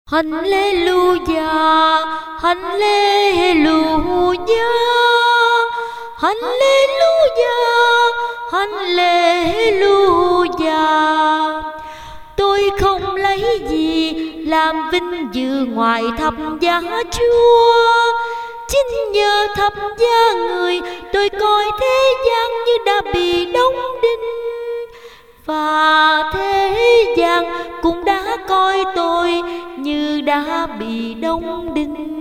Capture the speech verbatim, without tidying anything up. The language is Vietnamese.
Hallelujah, Hallelujah, Hallelujah, Hallelujah. Tôi không lấy gì làm vinh dự ngoài thập giá Chúa. Chính nhờ thập giá Người, tôi coi thế gian như đã bị đóng đinh, và thế gian cũng đã coi tôi như đã bị đóng đinh.